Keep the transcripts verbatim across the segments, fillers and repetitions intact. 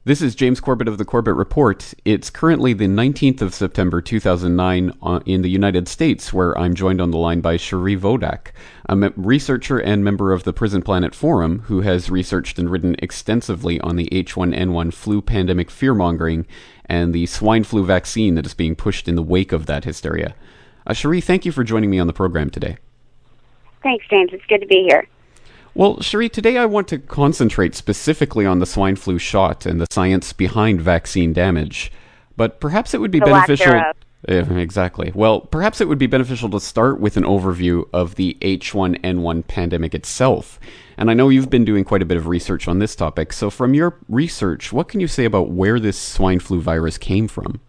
This is James Corbett of the Corbett Report. It's currently the nineteenth of September two thousand nine uh, in the United States, where I'm joined on the line by Cherie Vodak, a me- researcher and member of the Prison Planet Forum, who has researched and written extensively on the H one N one flu pandemic fear-mongering and the swine flu vaccine that is being pushed in the wake of that hysteria. Uh, Cherie, thank you for joining me on the program today. Thanks, James. It's good to be here. Well, Cherie, today I want to concentrate specifically on the swine flu shot and the science behind vaccine damage. But perhaps it would be the beneficial... Lack thereof. Yeah, exactly. Well, perhaps it would be beneficial to start with an overview of the H one N one pandemic itself. And I know you've been doing quite a bit of research on this topic. So from your research, what can you say about where this swine flu virus came from?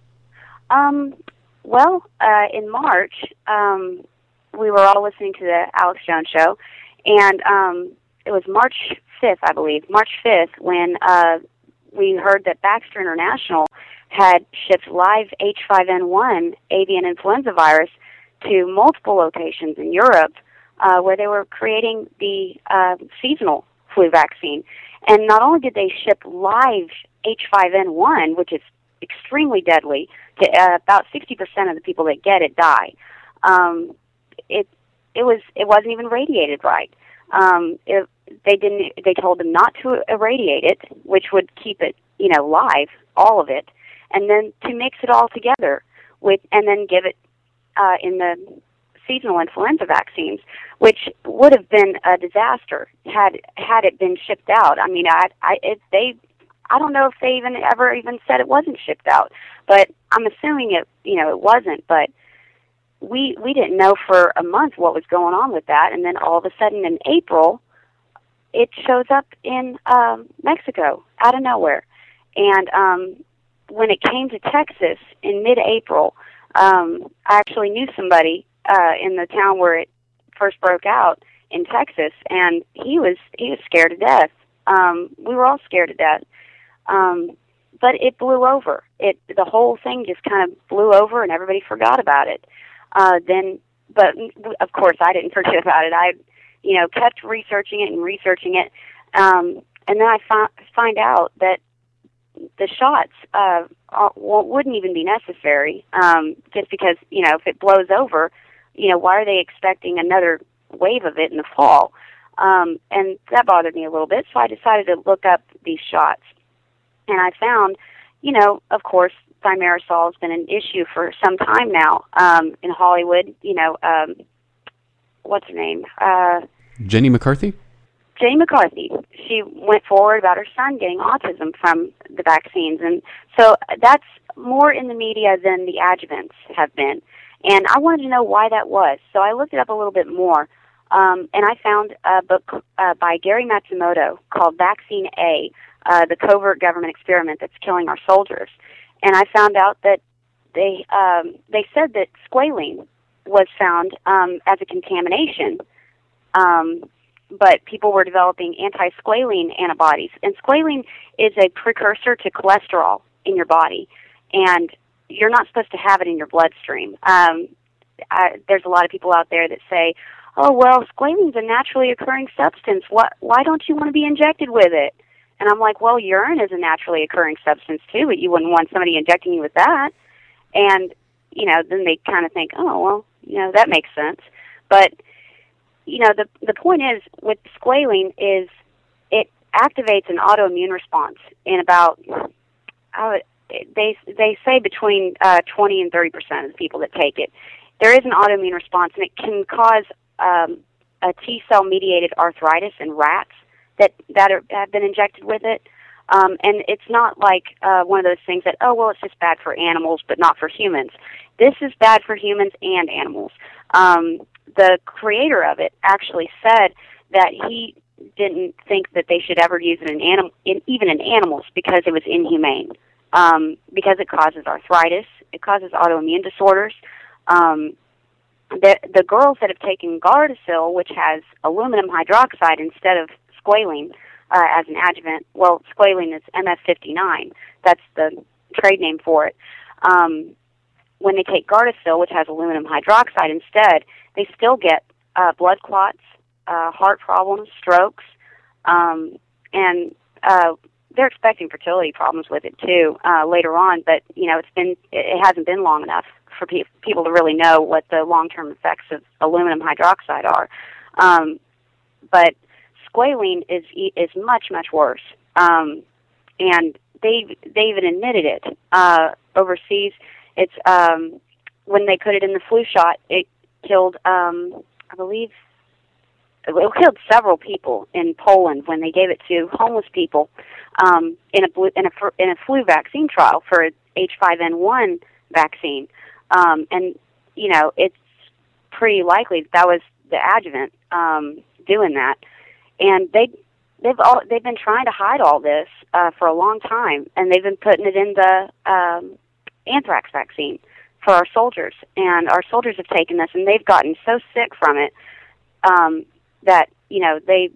Um, well, uh, in March, um, we were all listening to the Alex Jones show. And um, it was March fifth, I believe, March fifth, when uh, we heard that Baxter International had shipped live H five N one avian influenza virus to multiple locations in Europe uh, where they were creating the uh, seasonal flu vaccine. And not only did they ship live H five N one, which is extremely deadly, to uh, about sixty percent of the people that get it die, um, it It was. It wasn't even radiated right. Um, it, they didn't. They told them not to irradiate it, which would keep it, you know, live, all of it, and then to mix it all together with, and then give it uh, in the seasonal influenza vaccines, which would have been a disaster had had it been shipped out. I mean, I, I, it, they, I don't know if they even ever even said it wasn't shipped out, but I'm assuming it, you know, it wasn't, but. We we didn't know for a month what was going on with that, and then all of a sudden in April, it shows up in um, Mexico out of nowhere. And um, when it came to Texas in mid-April, um, I actually knew somebody uh, in the town where it first broke out in Texas, and he was he was scared to death. Um, we were all scared to death, um, but it blew over. It the whole thing just kind of blew over, and everybody forgot about it. Uh, then, but of course I didn't forget about it. I, you know, kept researching it and researching it, um, and then I fi- find out that the shots uh, wouldn't even be necessary, um, just because, you know, if it blows over, you know, why are they expecting another wave of it in the fall? Um, and that bothered me a little bit, so I decided to look up these shots, and I found, you know, of course, thimerosal has been an issue for some time now um, in Hollywood. You know, um, what's her name? Uh, Jenny McCarthy? Jenny McCarthy. She went forward about her son getting autism from the vaccines. And so that's more in the media than the adjuvants have been. And I wanted to know why that was. So I looked it up a little bit more. Um, and I found a book uh, by Gary Matsumoto called Vaccine A, uh, the Covert Government Experiment That's Killing Our Soldiers. And I found out that they um, they said that squalene was found um, as a contamination, um, but people were developing anti-squalene antibodies. And squalene is a precursor to cholesterol in your body, and you're not supposed to have it in your bloodstream. Um, I, there's a lot of people out there that say, oh, well, squalene's a naturally occurring substance. What, why don't you want to be injected with it? And I'm like, well, urine is a naturally occurring substance, too, but you wouldn't want somebody injecting you with that. And, you know, then they kind of think, oh, well, you know, that makes sense. But, you know, the the point is, with squalene is it activates an autoimmune response in about, uh, they, they say between uh, twenty and thirty percent of the people that take it. There is an autoimmune response, and it can cause um, a T-cell mediated arthritis in rats that that are, have been injected with it. Um, and it's not like uh, one of those things that, oh, well, it's just bad for animals but not for humans. This is bad for humans and animals. Um, the creator of it actually said that he didn't think that they should ever use it in, anim- in even in animals because it was inhumane, um, because it causes arthritis, it causes autoimmune disorders. Um, the, the girls that have taken Gardasil, which has aluminum hydroxide instead of squalene uh, as an adjuvant. Well, squalene is M F fifty-nine. That's the trade name for it. Um, when they take Gardasil, which has aluminum hydroxide instead, they still get uh, blood clots, uh, heart problems, strokes, um, and uh, they're expecting fertility problems with it too uh, later on. But you know, it's been it hasn't been long enough for pe- people to really know what the long-term effects of aluminum hydroxide are. Um, but squalene is is much much worse, um, and they they even admitted it uh, overseas. It's um, when they put it in the flu shot, it killed um, I believe. It killed several people in Poland when they gave it to homeless people um, in a blu- in a fr- in a flu vaccine trial for a H five N one vaccine, um, and you know it's pretty likely that, that was the adjuvant um, doing that, and they they've all they've been trying to hide all this uh, for a long time, and they've been putting it in the um, anthrax vaccine for our soldiers, and our soldiers have taken this, and they've gotten so sick from it. Um, that, you know, they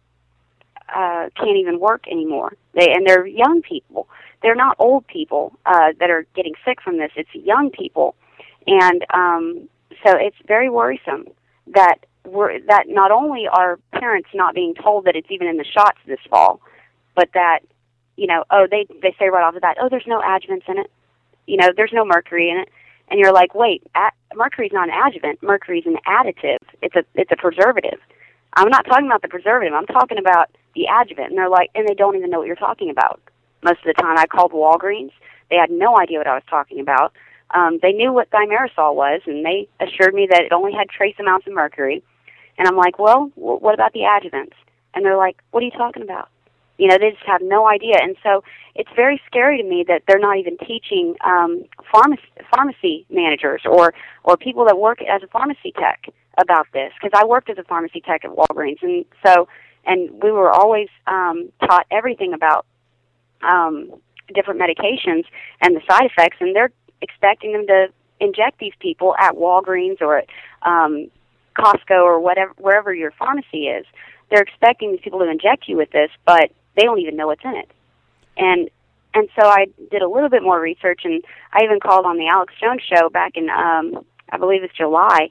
uh, can't even work anymore. They and they're young people. They're not old people uh, that are getting sick from this. It's young people. And um, so it's very worrisome that we're, that not only are parents not being told that it's even in the shots this fall, but that, you know, oh, they, they say right off the bat, oh, there's no adjuvants in it. You know, there's no mercury in it. And you're like, wait, a- mercury's not an adjuvant. Mercury's an additive. It's a it's a preservative. I'm not talking about the preservative. I'm talking about the adjuvant. And they're like, and they don't even know what you're talking about. Most of the time, I called Walgreens. They had no idea what I was talking about. Um, they knew what thimerosal was, and they assured me that it only had trace amounts of mercury. And I'm like, well, w- what about the adjuvants? And they're like, what are you talking about? You know, they just have no idea. And so it's very scary to me that they're not even teaching um, pharmacy, pharmacy managers or, or people that work as a pharmacy tech about this, because I worked as a pharmacy tech at Walgreens, and so and we were always um, taught everything about um, different medications and the side effects, and they're expecting them to inject these people at Walgreens or at um, Costco or whatever, wherever your pharmacy is. They're expecting these people to inject you with this, but they don't even know what's in it. And and so I did a little bit more research, and I even called on the Alex Jones show back in um, I believe it's July.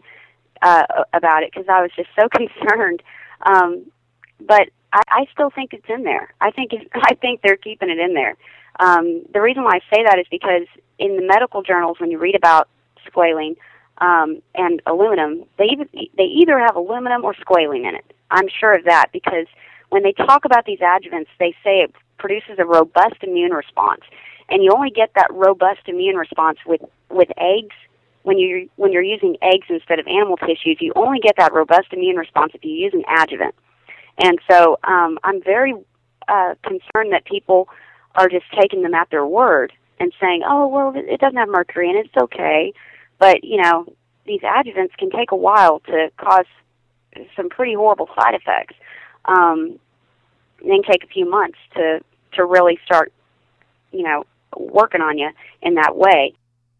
Uh, about it because I was just so concerned, um, but I, I still think it's in there. I think it's, I think they're keeping it in there. Um, the reason why I say that is because in the medical journals, when you read about squalene um, and aluminum, they either, they either have aluminum or squalene in it. I'm sure of that because when they talk about these adjuvants, they say it produces a robust immune response, and you only get that robust immune response with with eggs. When you're when you're using eggs instead of animal tissues, you only get that robust immune response if you use an adjuvant. And so um, I'm very uh, concerned that people are just taking them at their word and saying, "Oh, well, it doesn't have mercury and it's okay." But you know, these adjuvants can take a while to cause some pretty horrible side effects. Um, they can take a few months to to really start, you know, working on you in that way.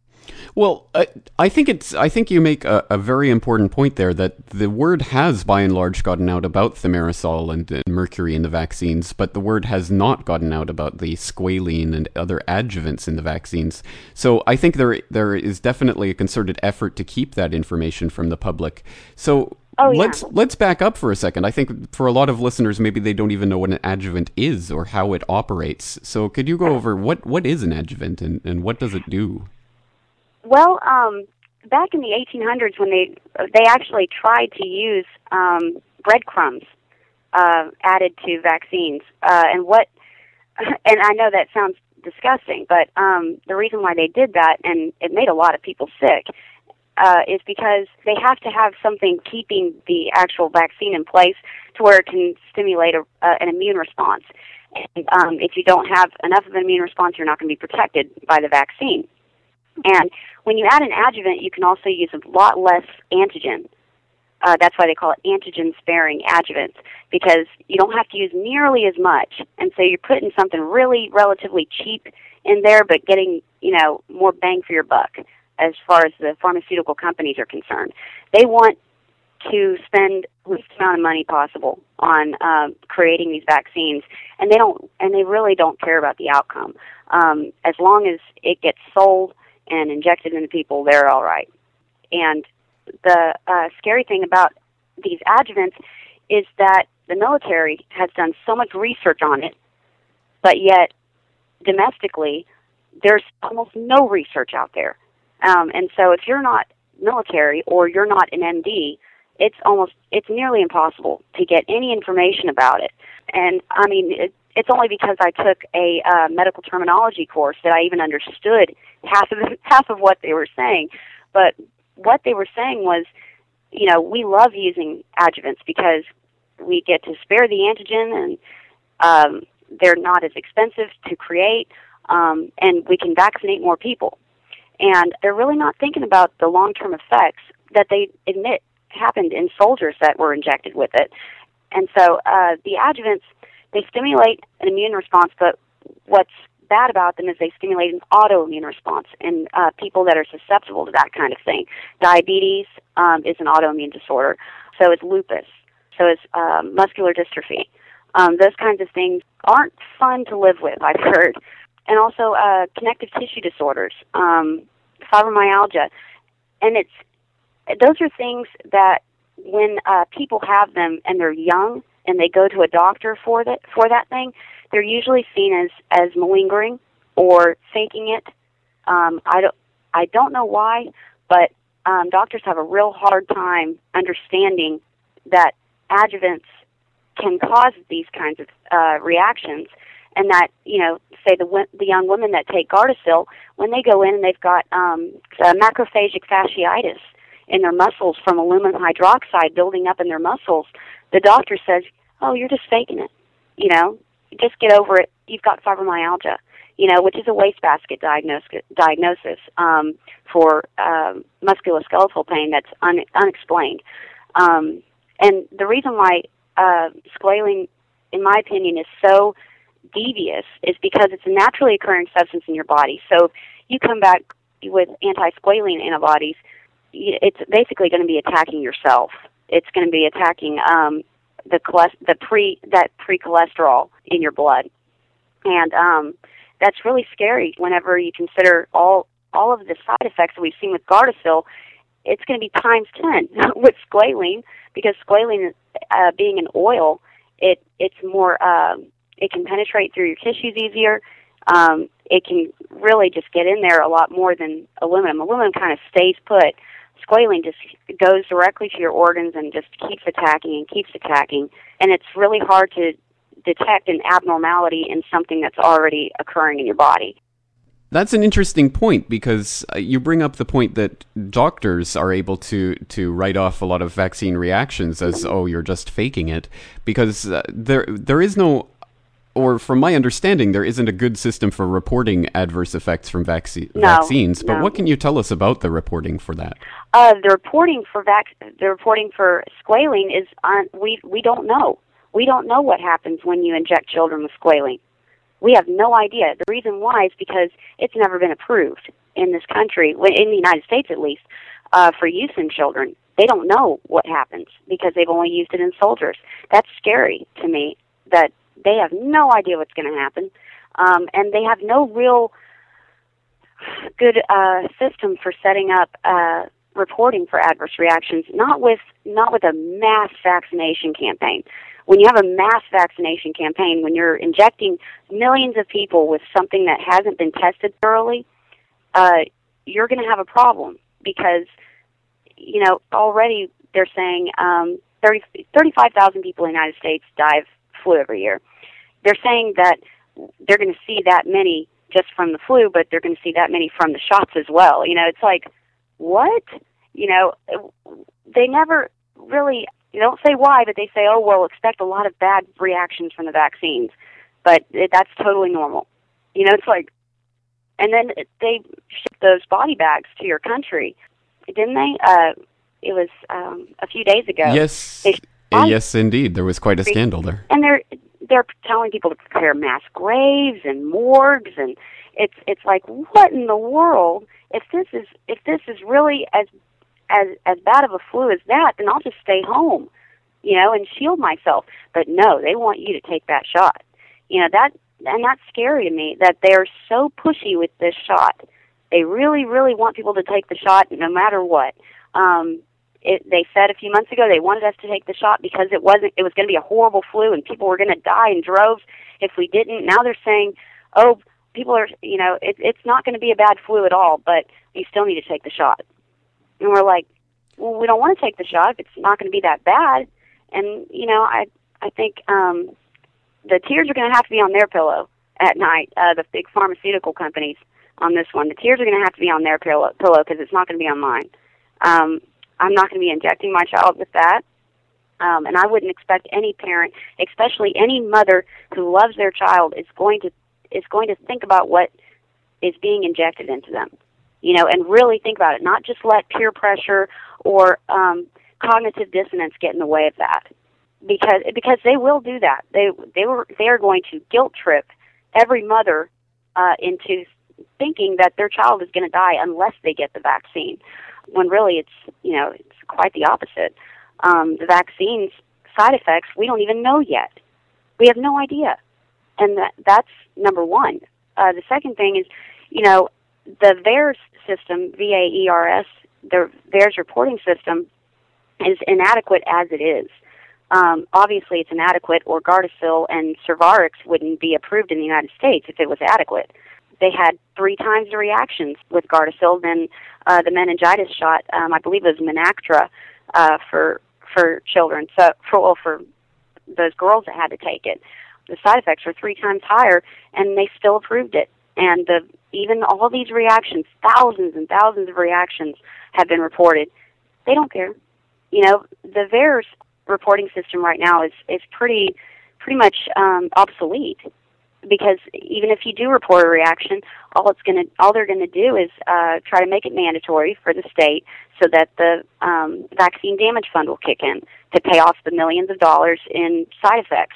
Well, I, I think it's. I think you make a, a very important point there that the word has, by and large, gotten out about thimerosal and, and mercury in the vaccines, but the word has not gotten out about the squalene and other adjuvants in the vaccines. So I think there there is definitely a concerted effort to keep that information from the public. So Oh, yeah. let's let's back up for a second. I think for a lot of listeners, maybe they don't even know what an adjuvant is or how it operates. So could you go over what, what is an adjuvant and, and what does it do? Well, um, back in the eighteen hundreds, when they they actually tried to use um, breadcrumbs uh, added to vaccines, uh, and what, and I know that sounds disgusting, but um, the reason why they did that, and it made a lot of people sick, uh, is because they have to have something keeping the actual vaccine in place to where it can stimulate a, uh, an immune response. And um, if you don't have enough of an immune response, you're not going to be protected by the vaccine. And when you add an adjuvant, you can also use a lot less antigen. Uh, that's why they call it antigen-sparing adjuvants, because you don't have to use nearly as much. And so you're putting something really relatively cheap in there, but getting, you know, more bang for your buck as far as the pharmaceutical companies are concerned. They want to spend the least amount of money possible on uh, creating these vaccines, and they don't, and they really don't care about the outcome. Um, as long as it gets sold and injected into people, they're all right. And the uh, scary thing about these adjuvants is that the military has done so much research on it but yet domestically, there's almost no research out there. Um, and so if you're not military or you're not an M D, it's almost, it's nearly impossible to get any information about it. And, I mean, it, it's only because I took a uh, medical terminology course that I even understood half of the, half of what they were saying. But what they were saying was, you know, we love using adjuvants because we get to spare the antigen, and um, they're not as expensive to create, um, and we can vaccinate more people. And they're really not thinking about the long-term effects that they admit happened in soldiers that were injected with it. And so uh, the adjuvants, they stimulate an immune response, but what's bad about them is they stimulate an autoimmune response in uh, people that are susceptible to that kind of thing. Diabetes um, is an autoimmune disorder. So is lupus. So is uh, muscular dystrophy. Um, those kinds of things aren't fun to live with, I've heard. And also uh, connective tissue disorders, um, fibromyalgia. And it's those are things that when uh, people have them and they're young and they go to a doctor for that for that thing, they're usually seen as, as malingering or faking it. Um, I don't I don't know why, but um, doctors have a real hard time understanding that adjuvants can cause these kinds of uh, reactions, and that, you know, say the the young women that take Gardasil, when they go in and they've got um, uh, macrophagic fasciitis in their muscles from aluminum hydroxide building up in their muscles, the doctor says, "Oh, you're just faking it. You know, just get over it. You've got fibromyalgia." You know, which is a wastebasket diagnosis, diagnosis um, for um, musculoskeletal pain that's un, unexplained. Um, and the reason why uh, squalene, in my opinion, is so devious is because it's a naturally occurring substance in your body. So if you come back with anti-squalene antibodies, it's basically going to be attacking yourself. It's going to be attacking um, the cholest- the pre that pre-cholesterol in your blood, and um, that's really scary. Whenever you consider all all of the side effects that we've seen with Gardasil, it's going to be times ten with squalene, because squalene, uh, being an oil, it it's more um, it can penetrate through your tissues easier. Um, it can really just get in there a lot more than aluminum. Aluminum kind of stays put. Squalene just goes directly to your organs and just keeps attacking and keeps attacking, and it's really hard to detect an abnormality in something that's already occurring in your body. That's an interesting point, because you bring up the point that doctors are able to, to write off a lot of vaccine reactions as, oh, you're just faking it, because uh, there there is no, or from my understanding, there isn't a good system for reporting adverse effects from vac- no, vaccines. But no. what can you tell us about the reporting for that? Uh, the reporting for vac- the reporting for squalene is on, we we don't know. We don't know what happens when you inject children with squalene. We have no idea. The reason why is because it's never been approved in this country, in the United States at least, uh, for use in children. They don't know what happens because they've only used it in soldiers. That's scary to me, that they have no idea what's going to happen, um, and they have no real good uh, system for setting up uh, reporting for adverse reactions. Not with not with a mass vaccination campaign. When you have a mass vaccination campaign, when you're injecting millions of people with something that hasn't been tested thoroughly, uh, you're going to have a problem, because, you know, already they're saying um, thirty, thirty-five thousand people in the United States die of flu every year. They're saying that they're going to see that many just from the flu, but they're going to see that many from the shots as well. You know, it's like, what? You know, they never really... They don't say why, but they say, oh, well, expect a lot of bad reactions from the vaccines. But it, that's totally normal. You know, it's like, and then they shipped those body bags to your country, didn't they? Uh, it was um, a few days ago. Yes, uh, yes, indeed. There was quite a scandal there. And they're they're telling people to prepare mass graves and morgues, and it's it's like, what in the world? If this is if this is really as As as bad of a flu as that, then I'll just stay home, you know, and shield myself. But no, they want you to take that shot. You know, that, and that's scary to me, that they're so pushy with this shot. They really, really want people to take the shot no matter what. Um, It, they said a few months ago they wanted us to take the shot because it wasn't. It was going to be a horrible flu and people were going to die in droves if we didn't. Now they're saying, oh, people are, you know, it, it's not going to be a bad flu at all, but you still need to take the shot. And we're like, well, we don't want to take the shot if it's not going to be that bad. And you know, I I think um, the tears are going to have to be on their pillow at night. Uh, the big pharmaceutical companies on this one, the tears are going to have to be on their pillow pillow because it's not going to be on mine. Um, I'm not going to be injecting my child with that. Um, and I wouldn't expect any parent, especially any mother who loves their child, is going to is going to think about what is being injected into them, you know, and really think about it. Not just let peer pressure or um, cognitive dissonance get in the way of that, because because they will do that. They they were they are going to guilt trip every mother uh, into thinking that their child is going to die unless they get the vaccine, when really it's, you know, it's quite the opposite. Um, the vaccine's side effects, we don't even know yet. We have no idea. And that, that's number one. Uh, the second thing is, you know, the VAERS system, V A E R S, the VAERS reporting system is inadequate as it is. Um, obviously, it's inadequate, or Gardasil and Cervarix wouldn't be approved in the United States if it was adequate. They had three times the reactions with Gardasil than uh, the meningitis shot. Um, I believe it was Menactra uh, for for children. So for well, for those girls that had to take it, the side effects were three times higher, and they still approved it. And the even all these reactions, thousands and thousands of reactions have been reported. They don't care. You know, the VAERS reporting system right now is is pretty pretty much um, obsolete. Because even if you do report a reaction, all it's going to, all they're going to do is uh, try to make it mandatory for the state, so that the um, vaccine damage fund will kick in to pay off the millions of dollars in side effects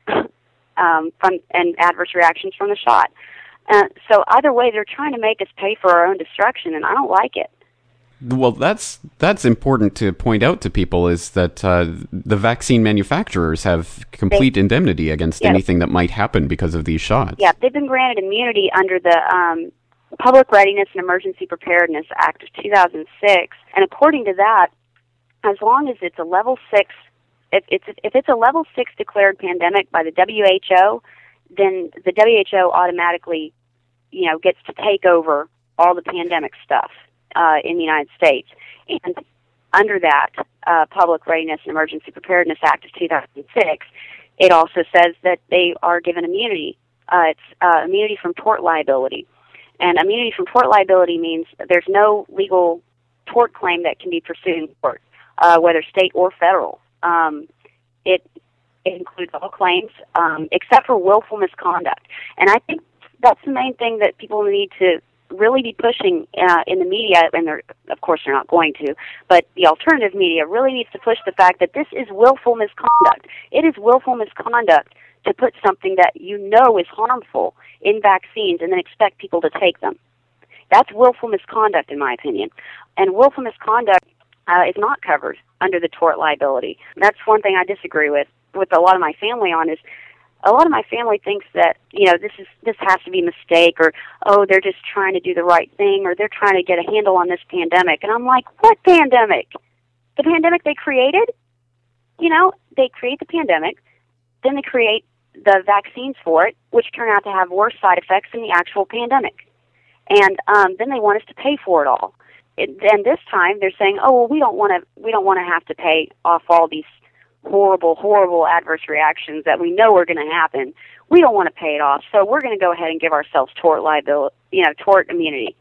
um, from and adverse reactions from the shot. Uh, so either way, they're trying to make us pay for our own destruction, and I don't like it. Well, that's that's important to point out to people, is that uh, the vaccine manufacturers have complete they, indemnity against yeah, anything that might happen because of these shots. Yeah, they've been granted immunity under the um, Public Readiness and Emergency Preparedness Act of two thousand six, and according to that, as long as it's a level six, if it's if it's a level six declared pandemic by the W H O, then the W H O automatically, you know, gets to take over all the pandemic stuff Uh, in the United States. And under that uh, Public Readiness and Emergency Preparedness Act of two thousand six, it also says that they are given immunity. Uh, it's uh, immunity from tort liability. And immunity from tort liability means there's no legal tort claim that can be pursued in court, uh, whether state or federal. Um, it, it includes all claims um, except for willful misconduct. And I think that's the main thing that people need to really be pushing uh, in the media, and they're, of course they're not going to, but the alternative media really needs to push the fact that this is willful misconduct. It is willful misconduct to put something that you know is harmful in vaccines and then expect people to take them. That's willful misconduct, in my opinion. And willful misconduct uh, is not covered under the tort liability. That's one thing I disagree with, with a lot of my family on, is a lot of my family thinks that, you know, this is this has to be a mistake, or, oh, they're just trying to do the right thing, or they're trying to get a handle on this pandemic. And I'm like, what pandemic? The pandemic they created? You know, they create the pandemic, then they create the vaccines for it, which turn out to have worse side effects than the actual pandemic. And um, then they want us to pay for it all. It, and this time they're saying, oh, well, we don't want to we don't want to have to pay off all these horrible, horrible adverse reactions that we know are going to happen. We don't want to pay it off, so we're going to go ahead and give ourselves tort liability, you know, tort immunity,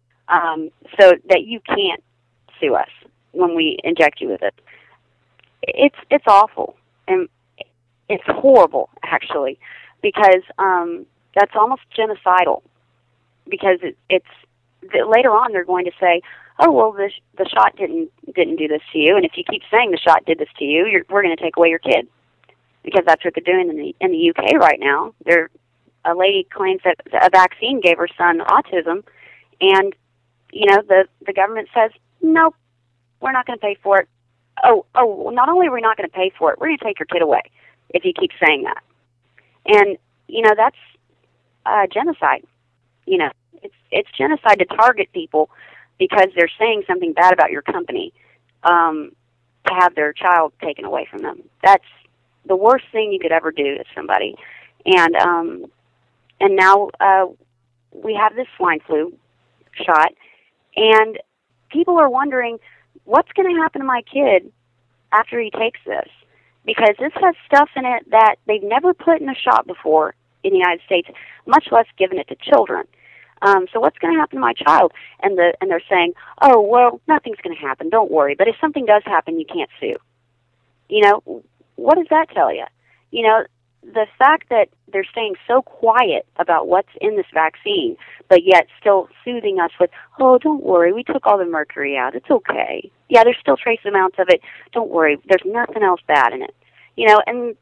um, so that you can't sue us when we inject you with it. It's it's awful, and it's horrible, actually, because um, that's almost genocidal. Because it, it's later on they're going to say, oh, well, the the shot didn't didn't do this to you, and if you keep saying the shot did this to you, you're, we're going to take away your kid, because that's what they're doing in the in the U K right now. They're, a lady claims that a vaccine gave her son autism, and you know the the government says, nope, we're not going to pay for it. Oh, oh, well, not only are we not going to pay for it, we're going to take your kid away if you keep saying that. And you know that's uh, genocide. You know, it's it's genocide to target people because they're saying something bad about your company. um, to have their child taken away from them. That's the worst thing you could ever do to somebody. And um, and now uh, we have this swine flu shot, and people are wondering, what's going to happen to my kid after he takes this? Because this has stuff in it that they've never put in a shot before in the United States, much less given it to children. Um, so what's going to happen to my child? And the and they're saying, oh, well, nothing's going to happen. Don't worry. But if something does happen, you can't sue. You know, what does that tell you? You know, the fact that they're staying so quiet about what's in this vaccine, but yet still soothing us with, oh, don't worry, we took all the mercury out. It's okay. Yeah, there's still trace amounts of it. Don't worry, there's nothing else bad in it. You know, and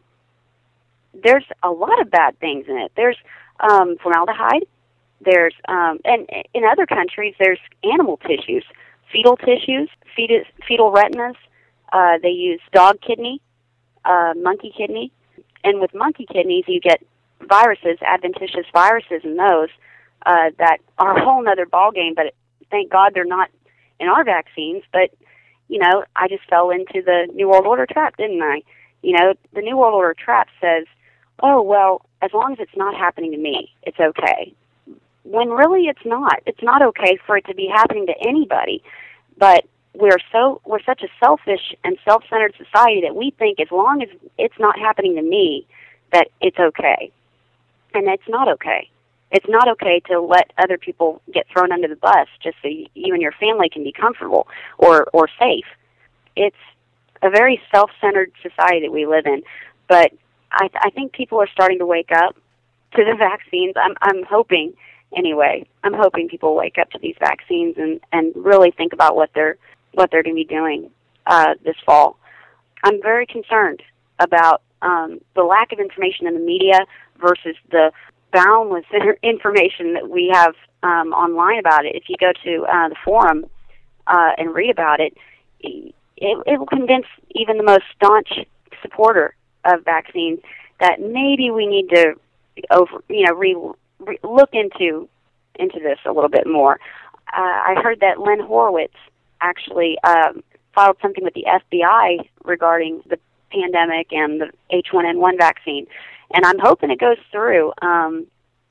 there's a lot of bad things in it. There's um, formaldehyde. There's, um, and in other countries, there's animal tissues, fetal tissues, fetus, fetal retinas. Uh, they use dog kidney, uh, monkey kidney. And with monkey kidneys, you get viruses, adventitious viruses in those uh, that are a whole other ballgame. But thank God they're not in our vaccines. But, you know, I just fell into the New World Order trap, didn't I? You know, the New World Order trap says, oh, well, as long as it's not happening to me, it's okay. When really it's not. It's not okay for it to be happening to anybody. But we're so we're such a selfish and self-centered society that we think as long as it's not happening to me, that it's okay. And it's not okay. It's not okay to let other people get thrown under the bus just so you and your family can be comfortable or, or safe. It's a very self-centered society that we live in. But I, I think people are starting to wake up to the vaccines. I'm, I'm hoping, anyway, I'm hoping people wake up to these vaccines and, and really think about what they're what they're going to be doing uh, this fall. I'm very concerned about um, the lack of information in the media versus the boundless information that we have um, online about it. If you go to uh, the forum uh, and read about it, it, it will convince even the most staunch supporter of vaccines that maybe we need to over, you know, re, re, look into into this a little bit more. Uh, I heard that Lynn Horowitz actually um, filed something with the F B I regarding the pandemic and the H one N one vaccine, and I'm hoping it goes through. Um,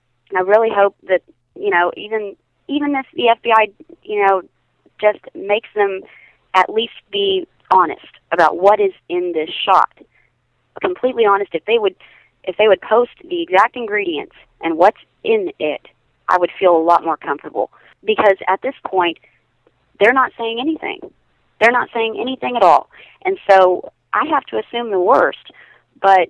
I really hope that, you know, even even if the F B I, you know, just makes them at least be honest about what is in this shot. Completely honest. If they would, if they would post the exact ingredients and what's in it, I would feel a lot more comfortable. Because at this point, they're not saying anything. They're not saying anything at all. And so I have to assume the worst. But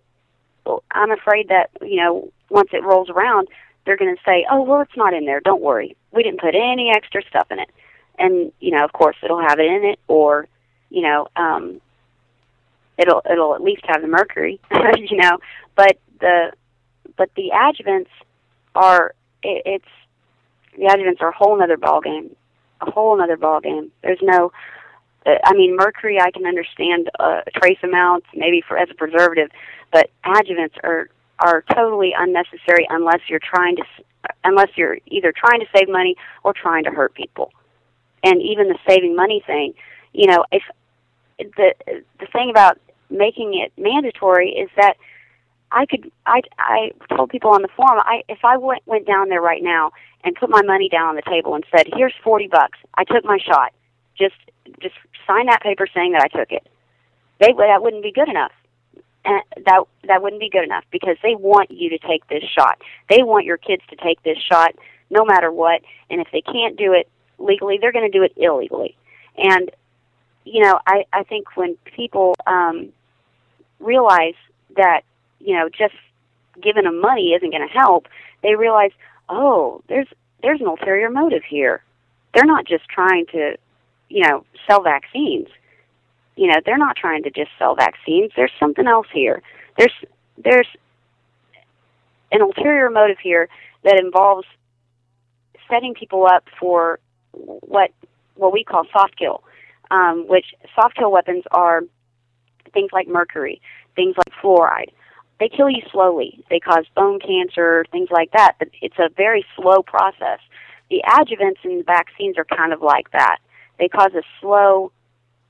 I'm afraid that, you know, once it rolls around, they're going to say, oh, well, it's not in there. Don't worry. We didn't put any extra stuff in it. And, you know, of course, it'll have it in it, or, you know, um, it'll it'll at least have the mercury, you know. But the but the adjuvants are, it, it's, the adjuvants are a whole other ballgame. A whole other ballgame. There's no, uh, I mean, mercury I can understand uh, trace amounts, maybe for as a preservative, but adjuvants are are totally unnecessary unless you're trying to, unless you're either trying to save money or trying to hurt people. And even the saving money thing, you know, if the the thing about making it mandatory is that I could, I, I told people on the forum, I if I went went down there right now and put my money down on the table and said, here's forty bucks, I took my shot, just just sign that paper saying that I took it. They that wouldn't be good enough. And that that wouldn't be good enough, because they want you to take this shot. They want your kids to take this shot no matter what, and if they can't do it legally, they're going to do it illegally. And, you know, I, I think when people um, realize that, you know, just giving them money isn't going to help, they realize, oh, there's there's an ulterior motive here. They're not just trying to, you know, sell vaccines. You know, they're not trying to just sell vaccines. There's something else here. There's there's an ulterior motive here that involves setting people up for what what we call soft kill, um, which soft kill weapons are things like mercury, things like fluoride. They kill you slowly. They cause bone cancer, things like that, but it's a very slow process. The adjuvants in the vaccines are kind of like that. They cause a slow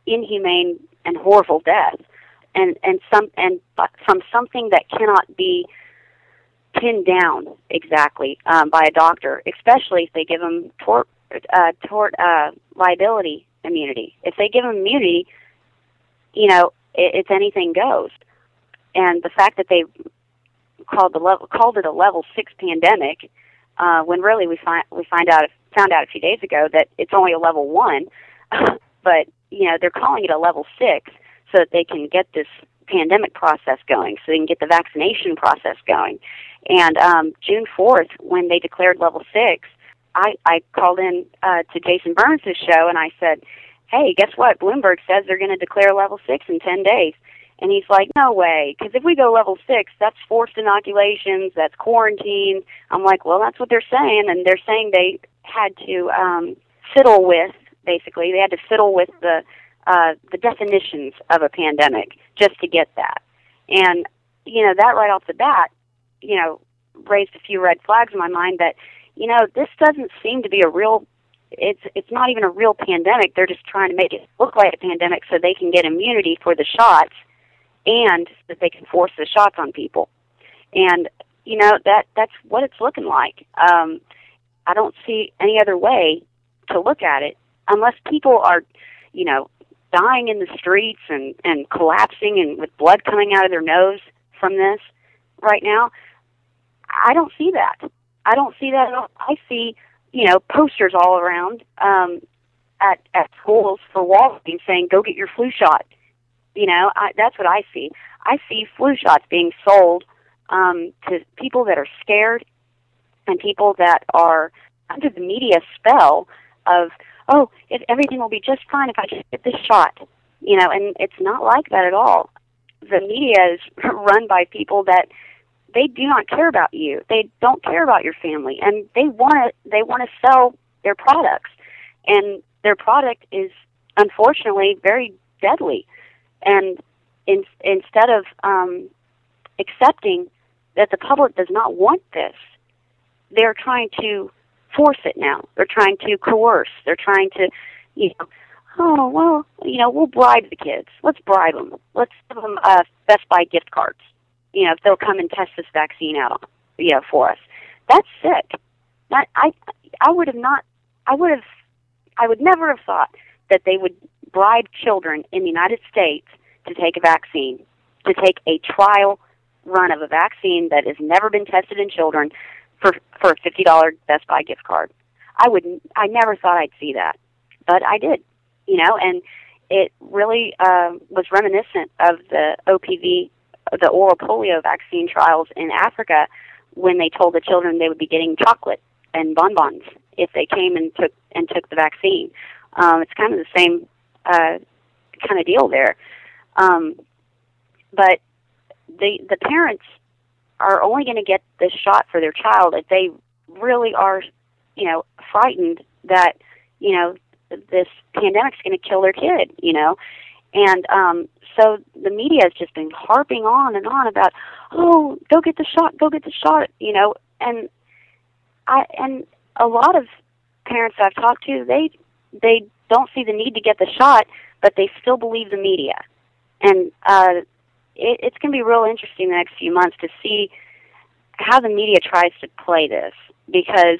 inhumane and horrible death, and and some and from something that cannot be pinned down exactly um, by a doctor, especially if they give them tort uh, tort uh, liability immunity. If they give them immunity, you know, it, it's anything goes. And the fact that they called the level, called it a level six pandemic, uh, when really we find we find out found out a few days ago that it's only a level one, but you know they're calling it a level six so that they can get this pandemic process going, so they can get the vaccination process going. And um, June fourth, when they declared level six, I, I called in uh, to Jason Burns' show and I said, "Hey, guess what? Bloomberg says they're going to declare level six in ten days." And he's like, "No way, because if we go level six, that's forced inoculations, that's quarantine." I'm like, "Well, that's what they're saying," and they're saying they had to um, fiddle with, basically, they had to fiddle with the uh, the definitions of a pandemic just to get that. And, you know, that right off the bat, you know, raised a few red flags in my mind that, you know, this doesn't seem to be a real, it's it's not even a real pandemic. They're just trying to make it look like a pandemic so they can get immunity for the shots, and that they can force the shots on people. And, you know, that that's what it's looking like. Um, I don't see any other way to look at it unless people are, you know, dying in the streets and, and collapsing and with blood coming out of their nose from this right now. I don't see that. I don't see that at all. I see, you know, posters all around um, at, at schools for Walgreens saying, "Go get your flu shot." You know, I, that's what I see. I see flu shots being sold um, to people that are scared and people that are under the media spell of, "Oh, it, everything will be just fine if I just get this shot." You know, and it's not like that at all. The media is run by people that they do not care about you. They don't care about your family, and they want to. They want to sell their products, and their product is unfortunately very deadly. And in, instead of um, accepting that the public does not want this, they're trying to force it now. They're trying to coerce. They're trying to, you know, "Oh, well, you know, we'll bribe the kids. Let's bribe them. Let's give them uh, Best Buy gift cards, you know, if they'll come and test this vaccine out, you know, for us." That's sick. That, I, I would have not, I would have, I would never have thought that they would bribe children in the United States to take a vaccine, to take a trial run of a vaccine that has never been tested in children for for a fifty dollar Best Buy gift card. I would I never thought I'd see that, but I did, you know, and it really uh, was reminiscent of the O P V, the oral polio vaccine trials in Africa, when they told the children they would be getting chocolate and bonbons if they came and took and took the vaccine. Um, it's kind of the same uh, kind of deal there. Um, but the the parents are only going to get this shot for their child if they really are, you know, frightened that, you know, this pandemic's going to kill their kid, you know. And um, so the media has just been harping on and on about, "Oh, go get the shot, go get the shot," you know. And I and a lot of parents I've talked to, they they don't see the need to get the shot, but they still believe the media. And uh, it, it's going to be real interesting the next few months to see how the media tries to play this, because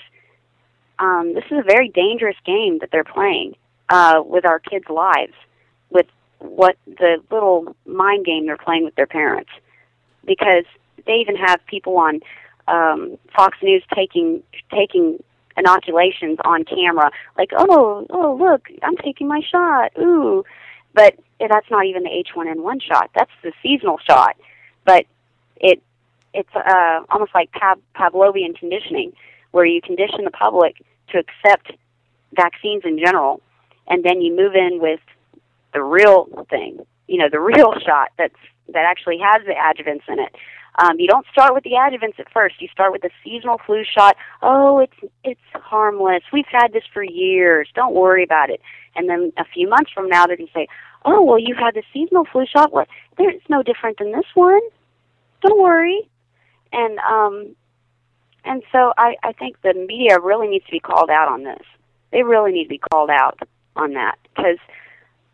um, this is a very dangerous game that they're playing uh, with our kids' lives, with what the little mind game they're playing with their parents. Because they even have people on um, Fox News taking taking inoculations on camera, like, oh, oh, look, I'm taking my shot, ooh. But that's not even the H one N one shot. That's the seasonal shot. But it it's uh, almost like Pav- Pavlovian conditioning, where you condition the public to accept vaccines in general, and then you move in with the real thing, you know, the real shot that's that actually has the adjuvants in it. Um, you don't start with the adjuvants at first. You start with the seasonal flu shot. Oh, it's it's harmless. We've had this for years. Don't worry about it. And then a few months from now, they're going to say, "Oh, well, you had the seasonal flu shot. What? It's no different than this one. Don't worry." And um, and so I, I think the media really needs to be called out on this. They really need to be called out on that, because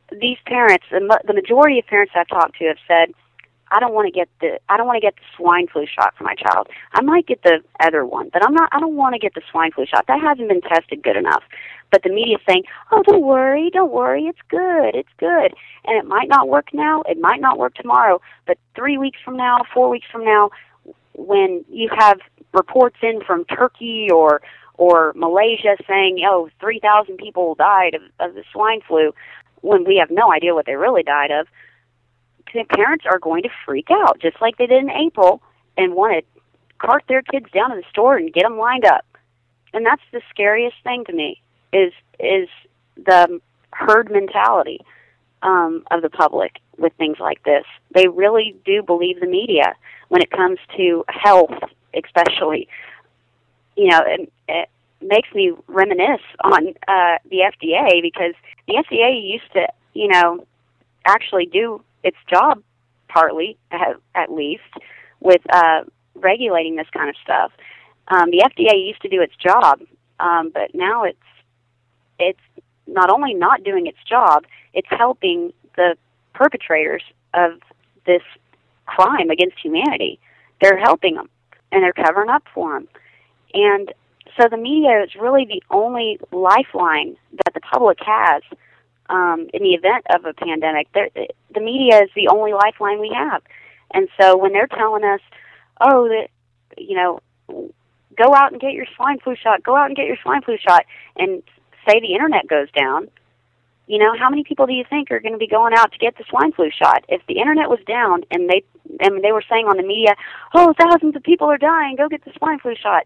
these parents, the, ma- the majority of parents I've talked to have said, I don't want to get the I don't want to get the swine flu shot for my child. I might get the other one, but I'm not. I don't want to get the swine flu shot. That hasn't been tested good enough. But the media's saying, "Oh, don't worry, don't worry. It's good. It's good." And it might not work now. It might not work tomorrow. But three weeks from now, four weeks from now, when you have reports in from Turkey or or Malaysia saying, "Oh, three thousand people died of, of the swine flu," when we have no idea what they really died of. Parents are going to freak out, just like they did in April, and want to cart their kids down to the store and get them lined up. And that's the scariest thing to me, is is the herd mentality um, of the public with things like this. They really do believe the media when it comes to health, especially. You know, it, it makes me reminisce on uh, the F D A, because the F D A used to, you know, actually do its job, partly, at, at least, with uh, regulating this kind of stuff. Um, the F D A used to do its job, um, but now it's it's not only not doing its job, it's helping the perpetrators of this crime against humanity. They're helping them, and they're covering up for them. And so the media is really the only lifeline that the public has. Um, in the event of a pandemic, the media is the only lifeline we have. And so when they're telling us, oh, that, you know, go out and get your swine flu shot, go out and get your swine flu shot, and say the internet goes down, you know, how many people do you think are going to be going out to get the swine flu shot? If the internet was down and they and they were saying on the media, oh, thousands of people are dying, go get the swine flu shot,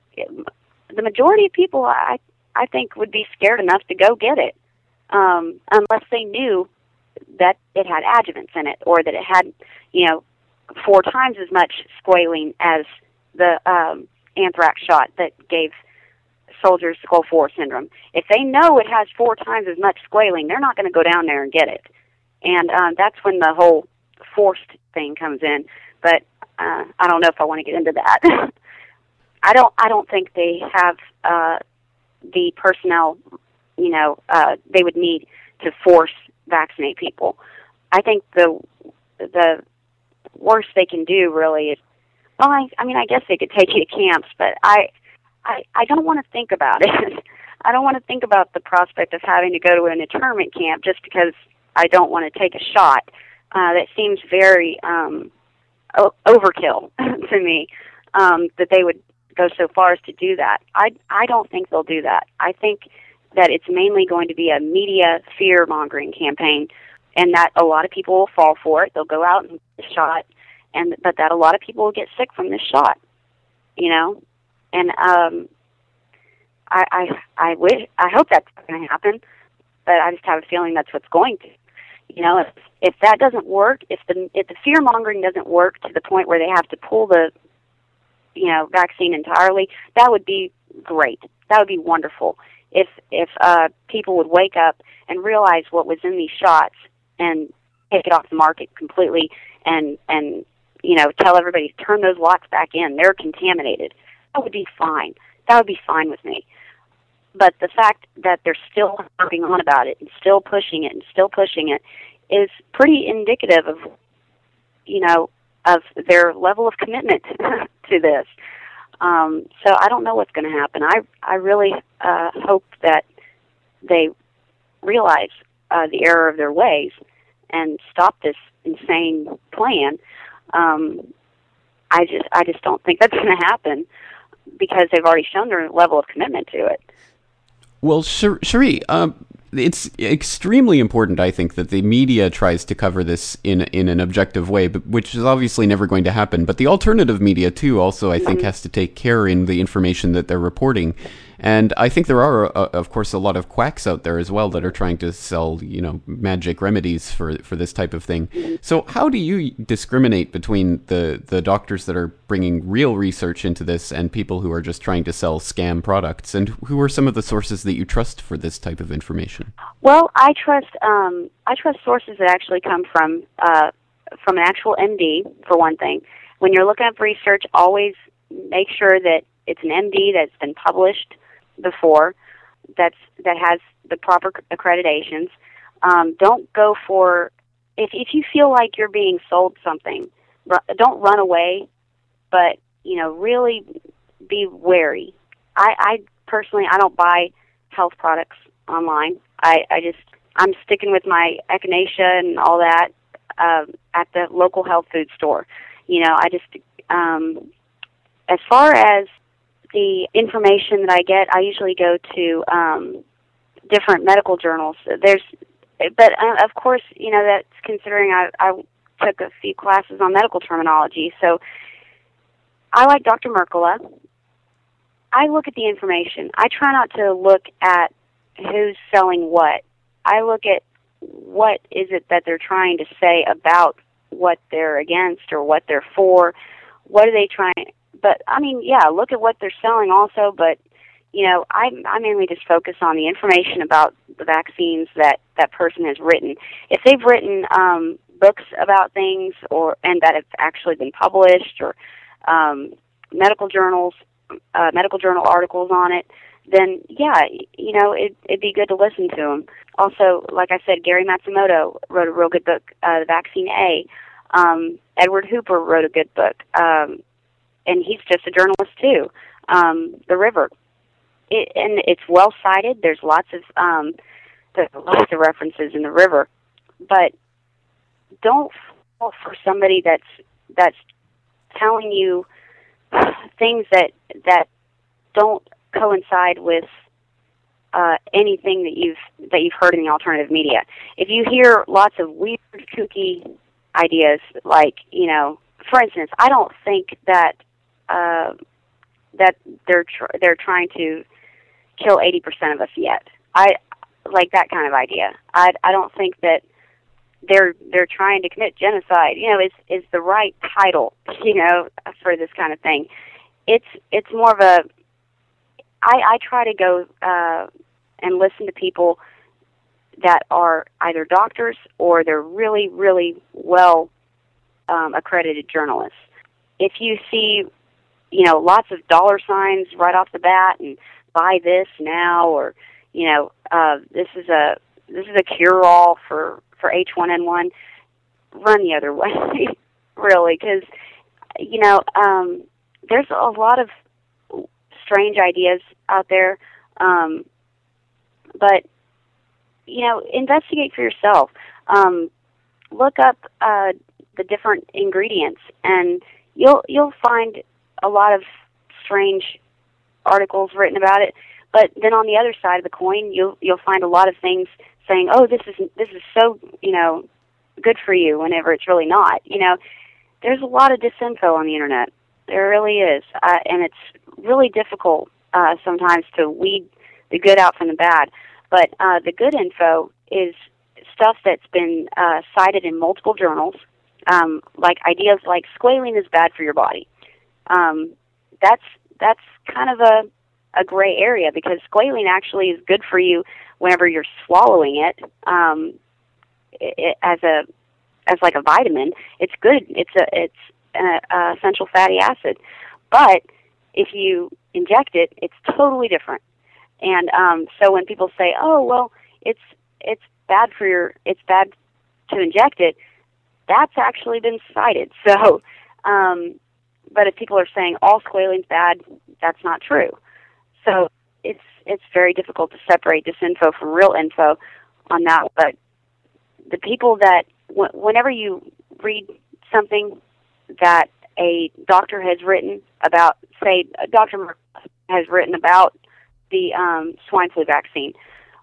the majority of people, I, I think, would be scared enough to go get it. Um, unless they knew that it had adjuvants in it, or that it had, you know, four times as much squalene as the um, anthrax shot that gave soldiers Skull four syndrome. If they know it has four times as much squalene, they're not going to go down there and get it. And um, that's when the whole forced thing comes in. But uh, I don't know if I want to get into that. I don't. I don't think they have uh, the personnel. You know, uh, they would need to force vaccinate people. I think the the worst they can do really is, well, I, I mean, I guess they could take you to camps, but I, I, I don't want to think about it. I don't want to think about the prospect of having to go to an internment camp just because I don't want to take a shot. Uh, that seems very um, o- overkill to me, um, that they would go so far as to do that. I, I don't think they'll do that. I think that it's mainly going to be a media fear-mongering campaign, and that a lot of people will fall for it. They'll go out and get the shot, and but that a lot of people will get sick from this shot, you know. And um, I, I, I wish, I hope that's going to happen, but I just have a feeling that's what's going to. You know, if if that doesn't work, if the if the fear-mongering doesn't work to the point where they have to pull the, you know, vaccine entirely, that would be great. That would be wonderful. If if uh, people would wake up and realize what was in these shots and take it off the market completely, and and you know, tell everybody to turn those lots back in, they're contaminated, that would be fine. That would be fine with me. But the fact that they're still harping on about it and still pushing it and still pushing it is pretty indicative of, you know, of their level of commitment to this. Um, so I don't know what's going to happen. I I really uh, hope that they realize uh, the error of their ways and stop this insane plan. Um, I just I just don't think that's going to happen, because they've already shown their level of commitment to it. Well, Cherie, um, it's extremely important, I think, that the media tries to cover this in in an objective way, but, which is obviously never going to happen. But the alternative media, too, also, I think, mm-hmm. has to take care in the information that they're reporting. And I think there are, uh, of course, a lot of quacks out there as well that are trying to sell, you know, magic remedies for for this type of thing. Mm-hmm. So how do you discriminate between the, the doctors that are bringing real research into this and people who are just trying to sell scam products? And who are some of the sources that you trust for this type of information? Well, I trust um, I trust sources that actually come from uh, from an actual M D, for one thing. When you're looking up research, always make sure that it's an M D that's been published before, that's that has the proper accreditations. Um, don't go for, if, if you feel like you're being sold something, ru- don't run away, but, you know, really be wary. I, I personally, I don't buy health products online. I, I just, I'm sticking with my echinacea and all that uh, at the local health food store. You know, I just, um, as far as the information that I get, I usually go to um, different medical journals. There's, but uh, of course, you know, that's considering I, I took a few classes on medical terminology. So I like Doctor Mercola. I look at the information. I try not to look at who's selling what. I look at what is it that they're trying to say about what they're against or what they're for. What are they trying? But I mean, yeah, look at what they're selling also. But you know, I I mainly just focus on the information about the vaccines that that person has written. If they've written um, books about things, or and that have actually been published, or um, medical journals, uh, medical journal articles on it, then yeah, you know, it, it'd be good to listen to them. Also, like I said, Gary Matsumoto wrote a real good book, uh, The Vaccine A. Um, Edward Hooper wrote a good book, um, and he's just a journalist too. Um, The River, it, and it's well cited. There's lots of um, there's lots of references in The River, but don't fall for somebody that's that's telling you things that that don't coincide with uh, anything that you've that you've heard in the alternative media. If you hear lots of weird, kooky ideas, like, you know, for instance, I don't think that uh, that they're tr- they're trying to kill eighty percent of us yet. I like that kind of idea. I I don't think that they're they're trying to commit genocide. You know, is is the right title, you know, for this kind of thing. It's it's more of a I, I try to go uh, and listen to people that are either doctors or they're really, really well um, accredited journalists. If you see, you know, lots of dollar signs right off the bat and buy this now, or, you know, uh, this is a this is a cure-all for, for H one N one, run the other way, really, because, you know, um, there's a lot of strange ideas out there, um, but, you know, investigate for yourself. Um, look up uh, the different ingredients, and you'll you'll find a lot of strange articles written about it. But then on the other side of the coin, you'll you'll find a lot of things saying, "Oh, this is this is so, you know, good for you," whenever it's really not. You know, there's a lot of disinfo on the internet. There really is, uh, and it's really difficult uh, sometimes to weed the good out from the bad. But uh, the good info is stuff that's been uh, cited in multiple journals, um, like ideas like squalene is bad for your body. Um, that's that's kind of a, a gray area, because squalene actually is good for you whenever you're swallowing it, um, it, it as a as like a vitamin. It's good. It's a it's an uh, essential fatty acid. But if you inject it, it's totally different. And um, so when people say, "Oh, well, it's it's bad for your it's bad to inject it," that's actually been cited. So, um, but if people are saying all squalene's bad, that's not true. So it's it's very difficult to separate disinfo from real info on that. But the people that w- whenever you read something that a doctor has written about, say, Doctor Merck has written about the um, swine flu vaccine,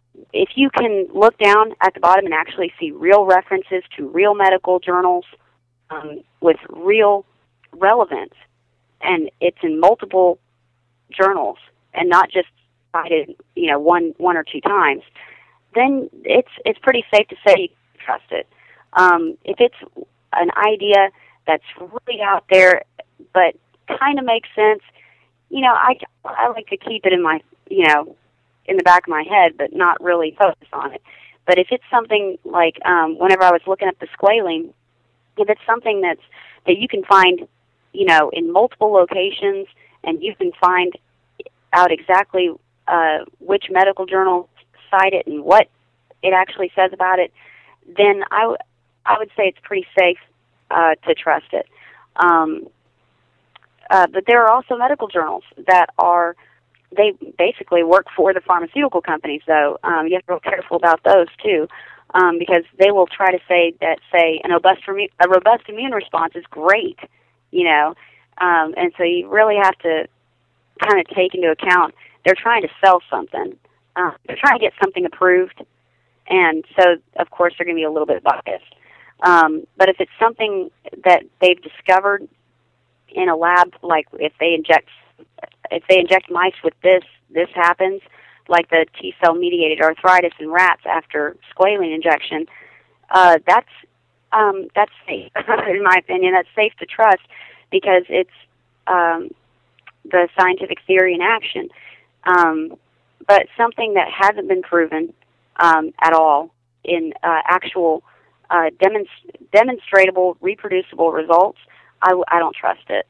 if you can look down at the bottom and actually see real references to real medical journals um, with real relevance, and it's in multiple journals and not just cited, you know, one one or two times, then it's it's pretty safe to say you can trust it. Um, if it's an idea that's really out there but kind of makes sense, you know, I, I like to keep it in my, you know, in the back of my head, but not really focus on it. But if it's something like, um, whenever I was looking up the squalene, if it's something that's that you can find, you know, in multiple locations, and you can find out exactly uh, which medical journal cite it and what it actually says about it, then I, w- I would say it's pretty safe uh, to trust it. Um, uh, but there are also medical journals that are, they basically work for the pharmaceutical companies, though. Um, you have to be careful about those, too, um, because they will try to say that, say, an robust, a robust immune response is great, you know, um, and so you really have to kind of take into account they're trying to sell something. Uh, they're trying to get something approved, and so, of course, they're going to be a little bit biased. Um, but if it's something that they've discovered in a lab, like if they inject if they inject mice with this, this happens, like the T-cell mediated arthritis in rats after squalene injection, uh, that's um, that's safe, in my opinion. That's safe to trust because it's um, the scientific theory in action. Um, but something that hasn't been proven um, at all in uh, actual uh, demonst- demonstratable, reproducible results, I, w- I don't trust it.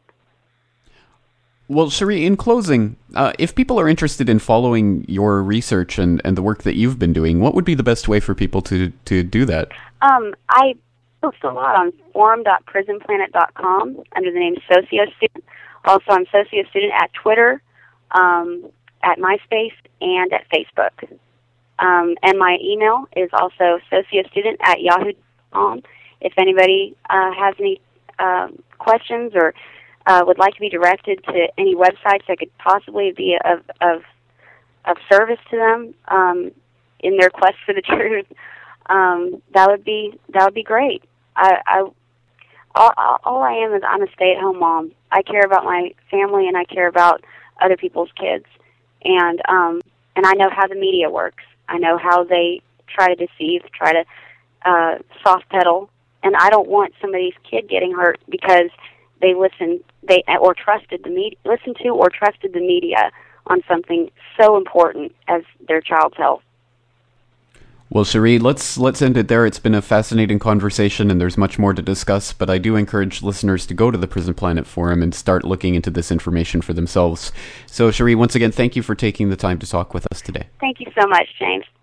Well, Cherie, in closing, uh, if people are interested in following your research and, and the work that you've been doing, what would be the best way for people to, to do that? Um, I post a lot on forum dot prison planet dot com under the name SocioStudent. Also, I'm SocioStudent at Twitter, um, at MySpace, and at Facebook. Um, and my email is also sociostudent at yahoo dot com. If anybody uh, has any uh, questions or uh, would like to be directed to any websites that could possibly be of of, of service to them um, in their quest for the truth, um, that would be that would be great. I, I all, all I am is I'm a stay-at-home mom. I care about my family and I care about other people's kids, and um, and I know how the media works. I know how they try to deceive, try to uh, soft pedal, and I don't want somebody's kid getting hurt because they listened, they or trusted the media, listened to or trusted the media on something so important as their child's health. Well, Cherie, let's let's end it there. It's been a fascinating conversation, and there's much more to discuss, but I do encourage listeners to go to the Prison Planet Forum and start looking into this information for themselves. So, Cherie, once again, thank you for taking the time to talk with us today. Thank you so much, James.